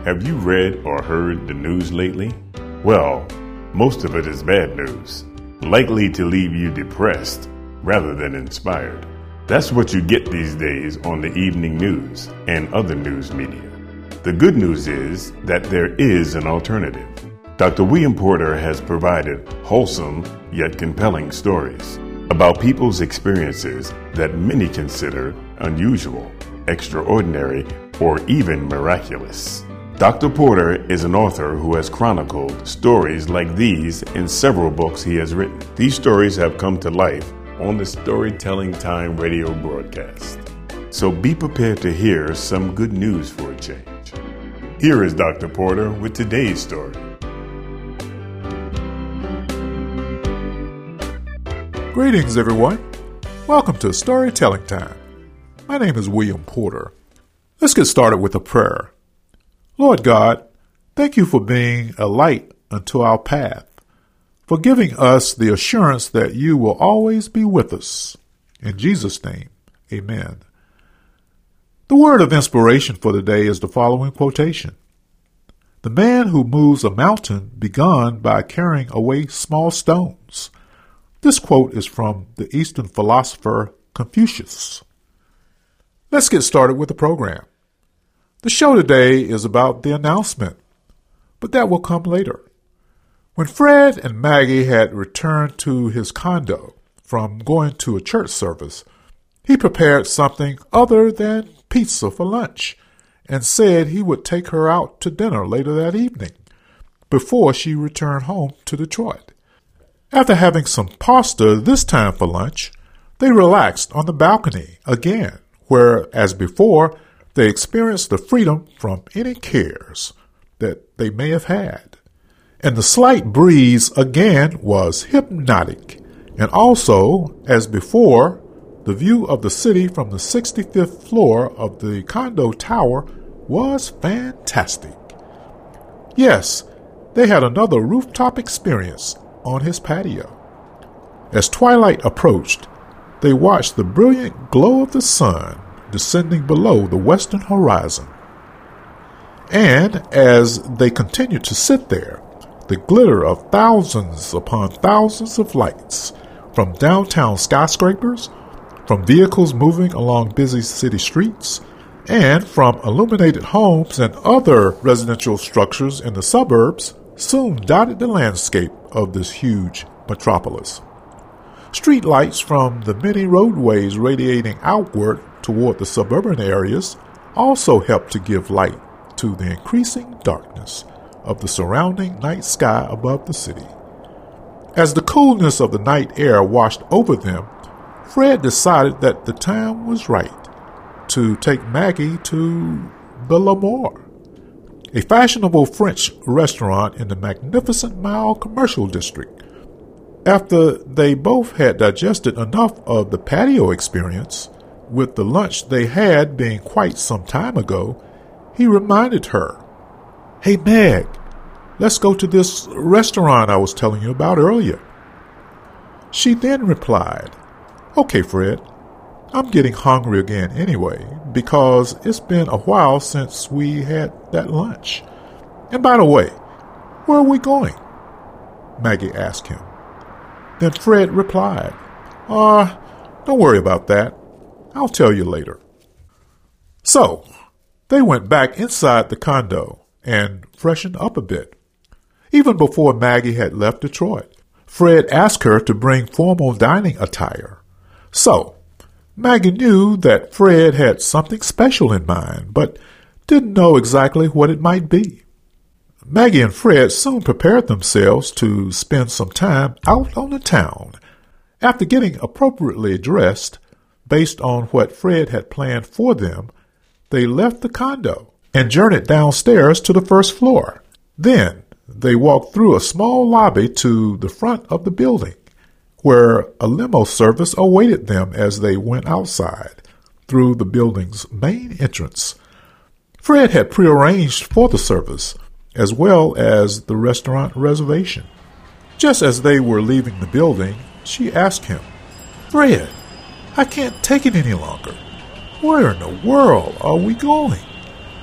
Have you read or heard the news lately? Well, most of it is bad news, likely to leave you depressed rather than inspired. That's what you get these days on the evening news and other news media. The good news is that there is an alternative. Dr. William Porter has provided wholesome yet compelling stories about people's experiences that many consider unusual, extraordinary, or even miraculous. Dr. Porter is an author who has chronicled stories like these in several books he has written. These stories have come to life on the Storytelling Time radio broadcast. So be prepared to hear some good news for a change. Here is Dr. Porter with today's story. Greetings, everyone. Welcome to Storytelling Time. My name is William Porter. Let's get started with a prayer. Lord God, thank you for being a light unto our path, for giving us the assurance that you will always be with us. In Jesus' name, amen. The word of inspiration for the day is the following quotation. The man who moves a mountain began by carrying away small stones. This quote is from the Eastern philosopher Confucius. Let's get started with the program. The show today is about the announcement, but that will come later. When Fred and Maggie had returned to his condo from going to a church service, he prepared something other than pizza for lunch and said he would take her out to dinner later that evening before she returned home to Detroit. After having some pasta this time for lunch, they relaxed on the balcony again, where, as before, they experienced the freedom from any cares that they may have had. And the slight breeze again was hypnotic. And also, as before, the view of the city from the 65th floor of the condo tower was fantastic. Yes, they had another rooftop experience on his patio. As twilight approached, they watched the brilliant glow of the sun descending below the western horizon. And as they continued to sit there, the glitter of thousands upon thousands of lights from downtown skyscrapers, from vehicles moving along busy city streets, and from illuminated homes and other residential structures in the suburbs soon dotted the landscape of this huge metropolis. Street lights from the many roadways radiating outward toward the suburban areas also helped to give light to the increasing darkness of the surrounding night sky above the city. As the coolness of the night air washed over them, Fred decided that the time was right to take Maggie to the L'Amour, a fashionable French restaurant in the magnificent Mile Commercial District. After they both had digested enough of the patio experience, with the lunch they had being quite some time ago, he reminded her, "Hey Meg, let's go to this restaurant I was telling you about earlier." She then replied, "Okay, Fred, I'm getting hungry again anyway, because it's been a while since we had that lunch. And by the way, where are we going?" Maggie asked him. Then Fred replied, "Don't worry about that. I'll tell you later." So, they went back inside the condo and freshened up a bit. Even before Maggie had left Detroit, Fred asked her to bring formal dining attire. So, Maggie knew that Fred had something special in mind, but didn't know exactly what it might be. Maggie and Fred soon prepared themselves to spend some time out on the town. After getting appropriately dressed, based on what Fred had planned for them, they left the condo and journeyed downstairs to the first floor. Then they walked through a small lobby to the front of the building, where a limo service awaited them as they went outside through the building's main entrance. Fred had prearranged for the service, as well as the restaurant reservation. Just as they were leaving the building, she asked him, "Fred, I can't take it any longer. Where in the world are we going?"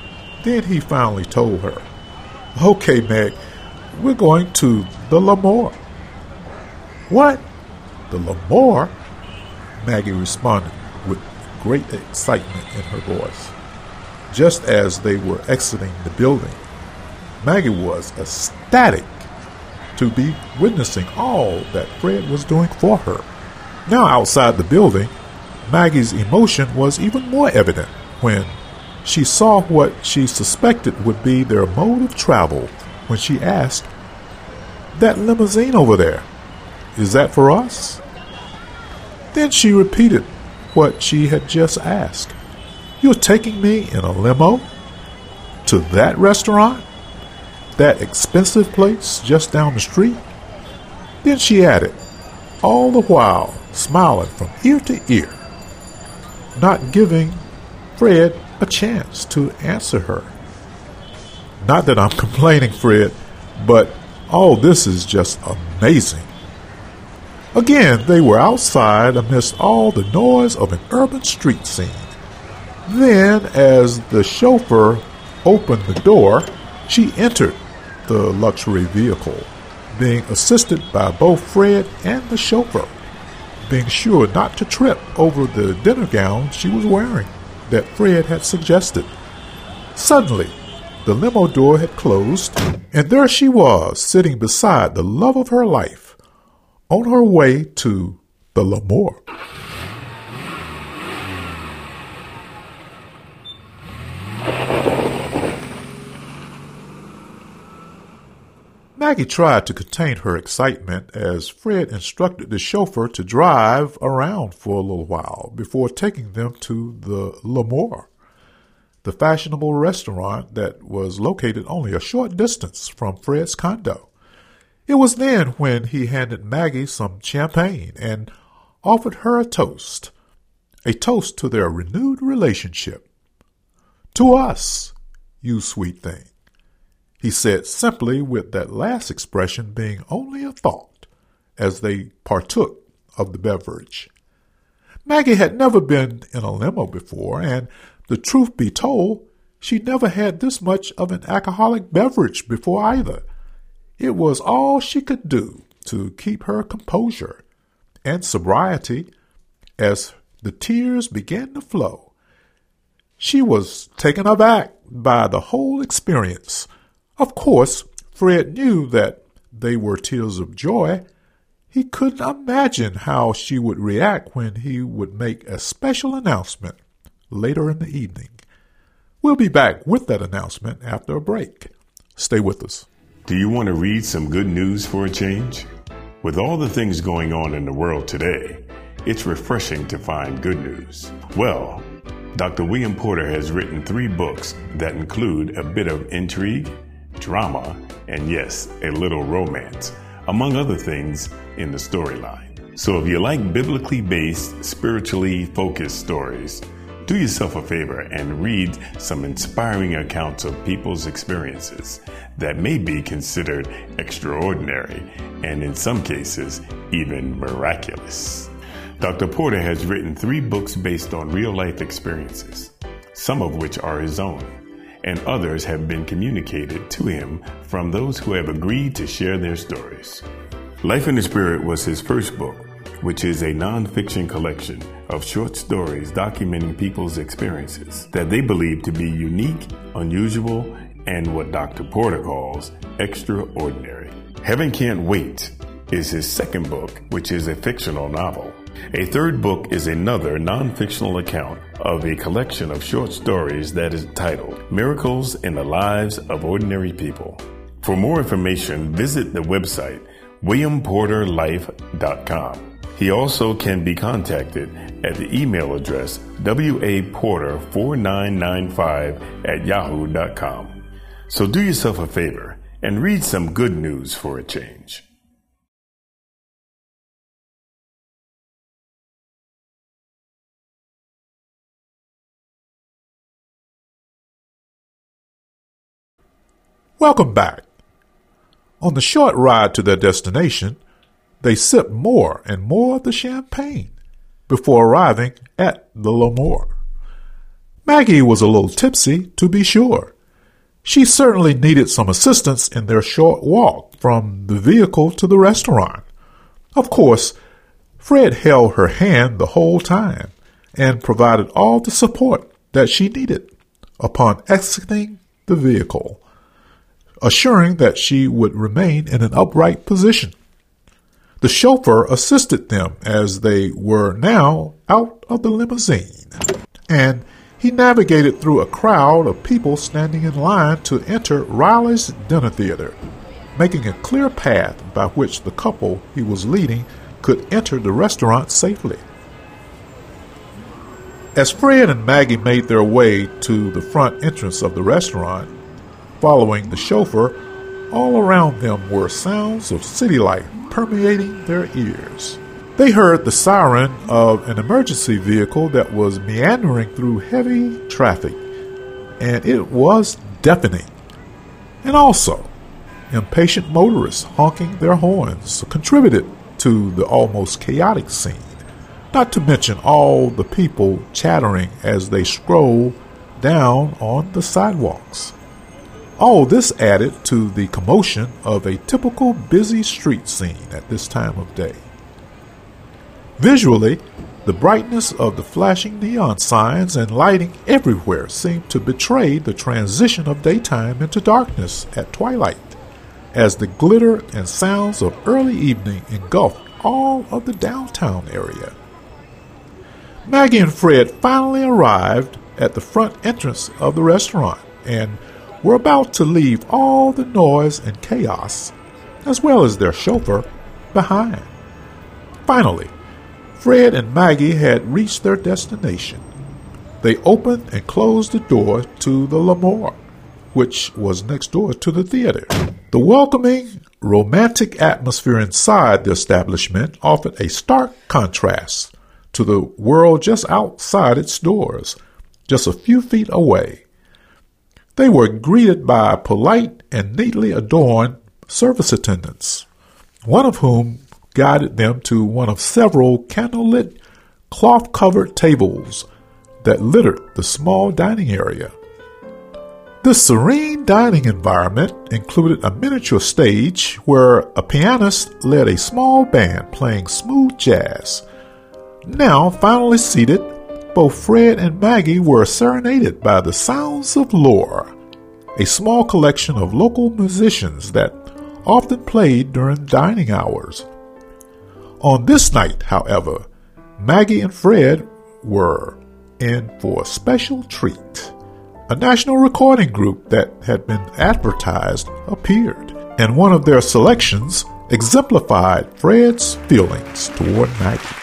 Then he finally told her, "Okay, Meg, we're going to the Lemoore." "What? The Lemoore?" Maggie responded with great excitement in her voice. Just as they were exiting the building, Maggie was ecstatic to be witnessing all that Fred was doing for her. Now outside the building, Maggie's emotion was even more evident when she saw what she suspected would be their mode of travel when she asked, "That limousine over there, is that for us?" Then she repeated what she had just asked. "You're taking me in a limo? To that restaurant? That expensive place just down the street?" Then she added, all the while smiling from ear to ear, not giving Fred a chance to answer her. "Not that I'm complaining, Fred, but all this is just amazing." Again, they were outside amidst all the noise of an urban street scene. Then, as the chauffeur opened the door, she entered the luxury vehicle, being assisted by both Fred and the chauffeur, being sure not to trip over the dinner gown she was wearing that Fred had suggested. Suddenly, the limo door had closed, and there she was, sitting beside the love of her life, on her way to the Lemoore. Maggie tried to contain her excitement as Fred instructed the chauffeur to drive around for a little while before taking them to the Lemoore, the fashionable restaurant that was located only a short distance from Fred's condo. It was then when he handed Maggie some champagne and offered her a toast to their renewed relationship. "To us, you sweet thing," he said simply, with that last expression being only a thought as they partook of the beverage. Maggie had never been in a limo before, and the truth be told, she never had this much of an alcoholic beverage before either. It was all she could do to keep her composure and sobriety as the tears began to flow. She was taken aback by the whole experience. Of course, Fred knew that they were tears of joy. He couldn't imagine how she would react when he would make a special announcement later in the evening. We'll be back with that announcement after a break. Stay with us. Do you want to read some good news for a change? With all the things going on in the world today, it's refreshing to find good news. Well, Dr. William Porter has written 3 books that include a bit of intrigue, drama, and yes, a little romance, among other things in the storyline. So if you like biblically based, spiritually focused stories, do yourself a favor and read some inspiring accounts of people's experiences that may be considered extraordinary and in some cases even miraculous. Dr. Porter has written 3 books based on real-life experiences, some of which are his own, and others have been communicated to him from those who have agreed to share their stories. Life in the Spirit was his first book, which is a nonfiction collection of short stories documenting people's experiences that they believe to be unique, unusual, and what Dr. Porter calls extraordinary. Heaven Can't Wait is his second book, which is a fictional novel. A third book is another non-fictional account of a collection of short stories that is titled Miracles in the Lives of Ordinary People. For more information, visit the website williamporterlife.com. He also can be contacted at the email address waporter4995@yahoo.com. So do yourself a favor and read some good news for a change. Welcome back. On the short ride to their destination, they sipped more and more of the champagne before arriving at the Lemoore. Maggie was a little tipsy, to be sure, She certainly needed some assistance in their short walk from the vehicle to the restaurant. Of course, Fred held her hand the whole time and provided all the support that she needed upon exiting the vehicle, assuring that she would remain in an upright position. The chauffeur assisted them as they were now out of the limousine, and he navigated through a crowd of people standing in line to enter Riley's dinner theater, making a clear path by which the couple he was leading could enter the restaurant safely. As Fred and Maggie made their way to the front entrance of the restaurant, following the chauffeur, all around them were sounds of city life permeating their ears. They heard the siren of an emergency vehicle that was meandering through heavy traffic, and it was deafening. And also, impatient motorists honking their horns contributed to the almost chaotic scene, not to mention all the people chattering as they strolled down on the sidewalks. All this added to the commotion of a typical busy street scene at this time of day. Visually, the brightness of the flashing neon signs and lighting everywhere seemed to betray the transition of daytime into darkness at twilight, as the glitter and sounds of early evening engulfed all of the downtown area. Maggie and Fred finally arrived at the front entrance of the restaurant and were about to leave all the noise and chaos, as well as their chauffeur, behind. Finally, Fred and Maggie had reached their destination. They opened and closed the door to the L'Amour, which was next door to the theater. The welcoming, romantic atmosphere inside the establishment offered a stark contrast to the world just outside its doors, just a few feet away. They were greeted by polite and neatly adorned service attendants, one of whom guided them to one of several candlelit, cloth-covered tables that littered the small dining area. This serene dining environment included a miniature stage where a pianist led a small band playing smooth jazz. Now finally seated, both Fred and Maggie were serenaded by the sounds of Lore, a small collection of local musicians that often played during dining hours. On this night, however, Maggie and Fred were in for a special treat. A national recording group that had been advertised appeared, and one of their selections exemplified Fred's feelings toward Maggie.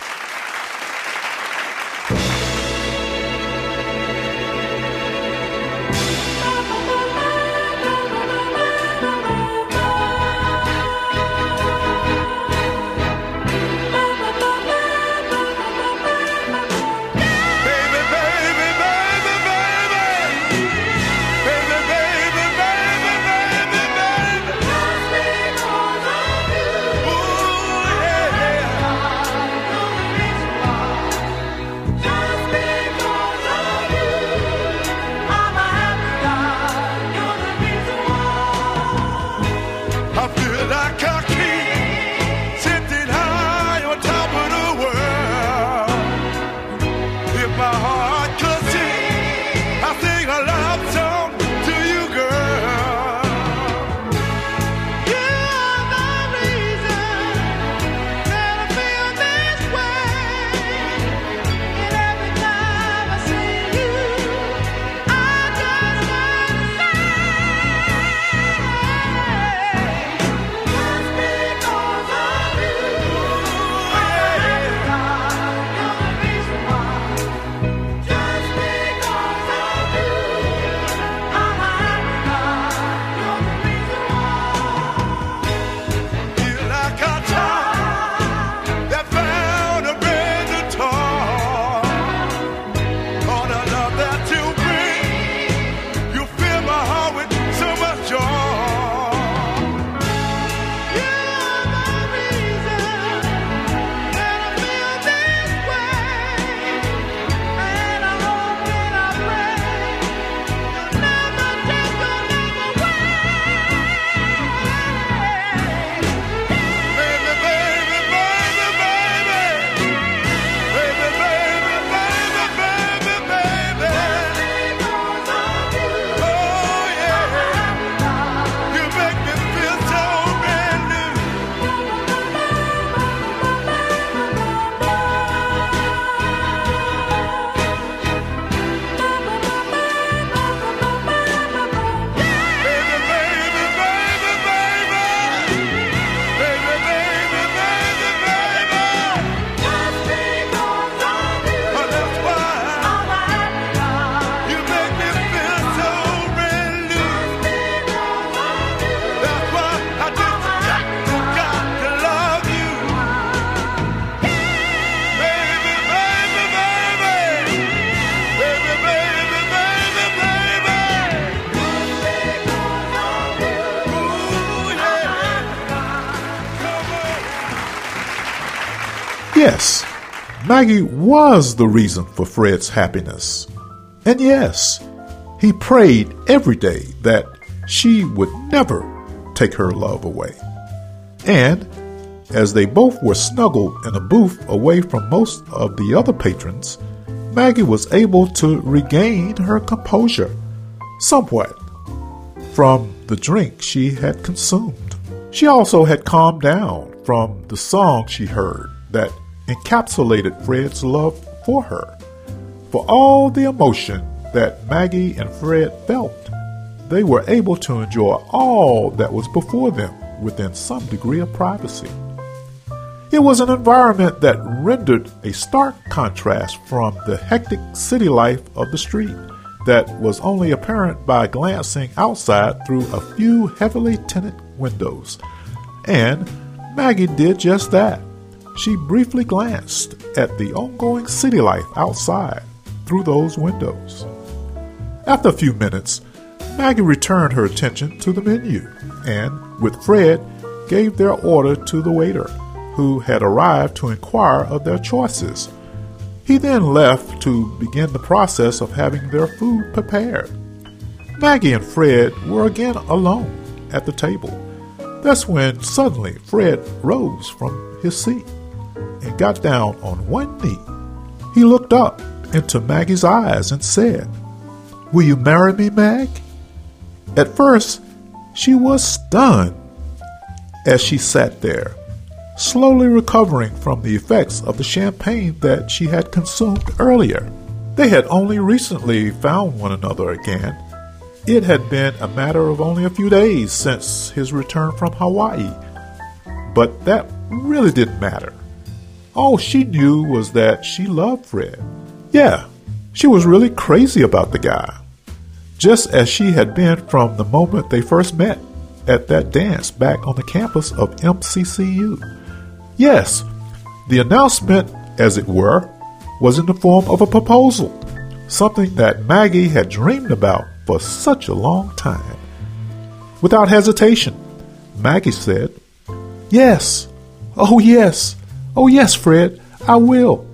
Yes, Maggie was the reason for Fred's happiness. And yes, he prayed every day that she would never take her love away. And as they both were snuggled in a booth away from most of the other patrons, Maggie was able to regain her composure somewhat from the drink she had consumed. She also had calmed down from the song she heard that encapsulated Fred's love for her. For all the emotion that Maggie and Fred felt, they were able to enjoy all that was before them within some degree of privacy. It was an environment that rendered a stark contrast from the hectic city life of the street that was only apparent by glancing outside through a few heavily tinted windows. And Maggie did just that. She briefly glanced at the ongoing city life outside through those windows. After a few minutes, Maggie returned her attention to the menu and, with Fred, gave their order to the waiter, who had arrived to inquire of their choices. He then left to begin the process of having their food prepared. Maggie and Fred were again alone at the table. That's when suddenly Fred rose from his seat and got down on one knee. He looked up into Maggie's eyes and said, "Will you marry me, Mag?" At first, she was stunned as she sat there, slowly recovering from the effects of the champagne that she had consumed earlier. They had only recently found one another again. It had been a matter of only a few days since his return from Hawaii. But that really didn't matter. All she knew was that she loved Fred. Yeah, she was really crazy about the guy, just as she had been from the moment they first met at that dance back on the campus of MCCU. Yes, the announcement, as it were, was in the form of a proposal, something that Maggie had dreamed about for such a long time. Without hesitation, Maggie said, "Yes, oh yes, oh yes, Fred, I will."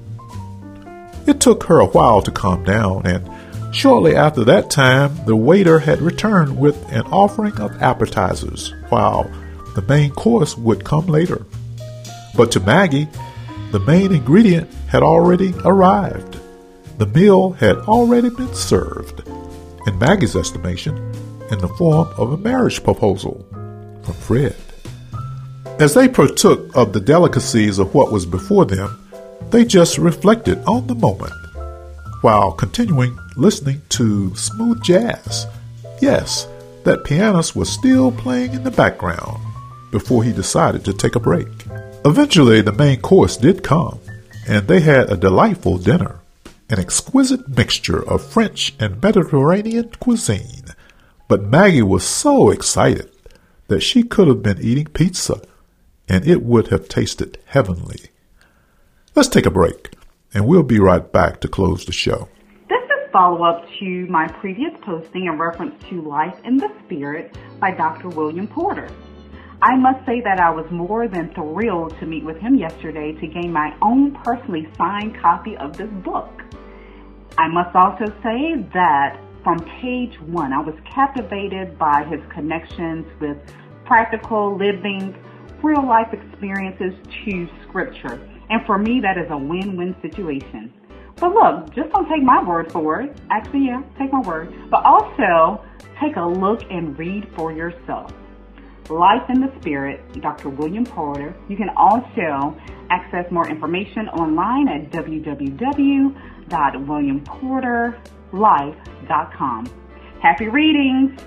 It took her a while to calm down, and shortly after that time, the waiter had returned with an offering of appetizers, while the main course would come later. But to Maggie, the main ingredient had already arrived. The meal had already been served, in Maggie's estimation, in the form of a marriage proposal from Fred. As they partook of the delicacies of what was before them, they just reflected on the moment, while continuing listening to smooth jazz. Yes, that pianist was still playing in the background before he decided to take a break. Eventually, the main course did come, and they had a delightful dinner, an exquisite mixture of French and Mediterranean cuisine. But Maggie was so excited that she could have been eating pizza, and it would have tasted heavenly. Let's take a break, and we'll be right back to close the show. This is follow-up to my previous posting in reference to Life in the Spirit by Dr. William Porter. I must say that I was more than thrilled to meet with him yesterday to gain my own personally signed copy of this book. I must also say that from page one, I was captivated by his connections with practical, living, real-life experiences to Scripture. And for me, that is a win-win situation. But look, just don't take my word for it. Actually, yeah, take my word. But also, take a look and read for yourself. Life in the Spirit, Dr. William Porter. You can also access more information online at www.williamporterlife.com. Happy readings!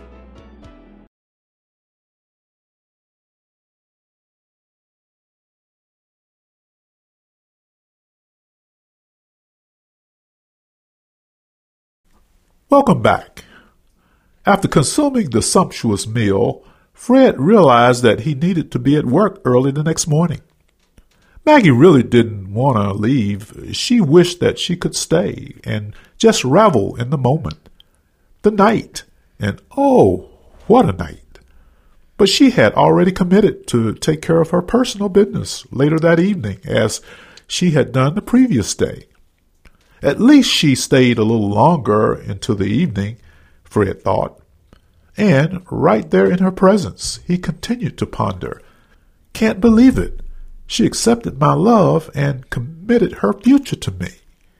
Welcome back. After consuming the sumptuous meal, Fred realized that he needed to be at work early the next morning. Maggie really didn't want to leave. She wished that she could stay and just revel in the moment. The night. And oh, what a night. But she had already committed to take care of her personal business later that evening, as she had done the previous day. At least she stayed a little longer into the evening, Fred thought. And right there in her presence, he continued to ponder. Can't believe it. She accepted my love and committed her future to me.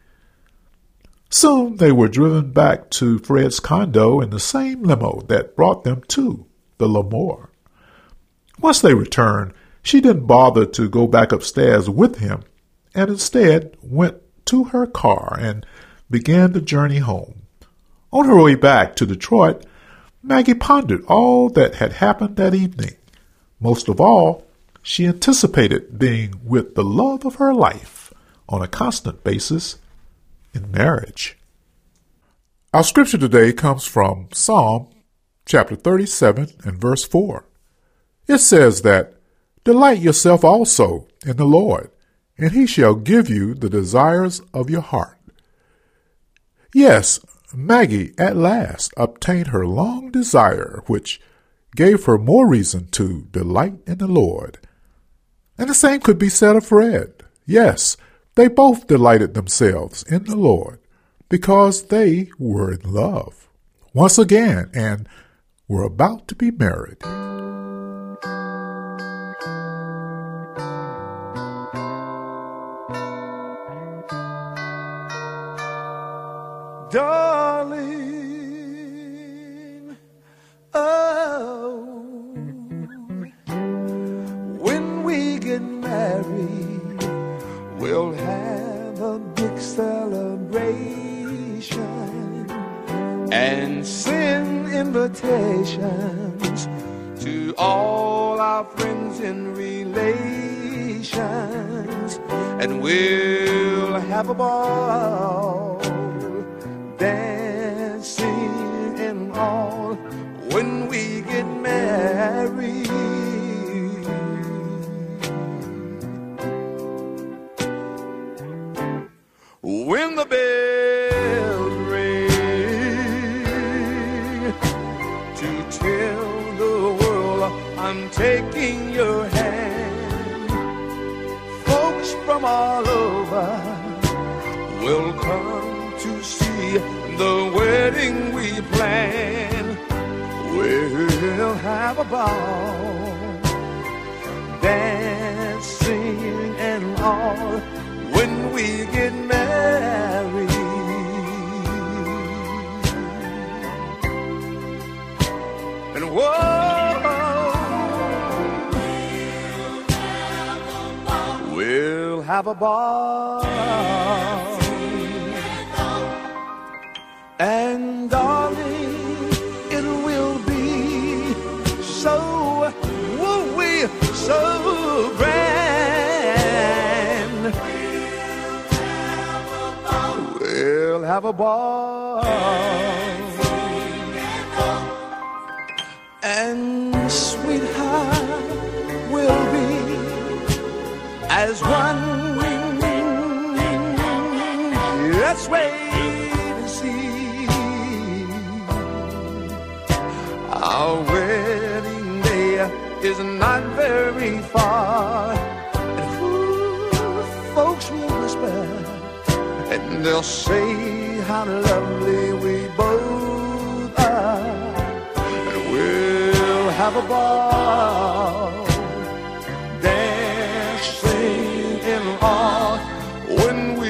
Soon they were driven back to Fred's condo in the same limo that brought them to the Lemoore. Once they returned, she didn't bother to go back upstairs with him, and instead went to her car and began the journey home. On her way back to Detroit, Maggie pondered all that had happened that evening. Most of all, she anticipated being with the love of her life on a constant basis in marriage. Our scripture today comes from Psalm chapter 37 and verse 4. It says that, "Delight yourself also in the Lord, and he shall give you the desires of your heart." Yes, Maggie at last obtained her long desire, which gave her more reason to delight in the Lord. And the same could be said of Fred. Yes, they both delighted themselves in the Lord because they were in love once again and were about to be married. Darling, oh, when we get married, we'll have a big celebration and send invitations to all our friends and relations, and we'll have a ball, dancing and all when we get married. When the bells ring to tell the world I'm taking your hand, folks from all over will come to see the wedding we plan. We'll have a ball, dancing and all when we get married. And we'll have a ball. And darling, it will be so, woo-wee, so grand. We'll have a ball. And sweetheart, will be as one. Let's wait and see. Our wedding day is not very far, and folks will whisper, and they'll say how lovely we both are, and we'll have a ball, dancing in all when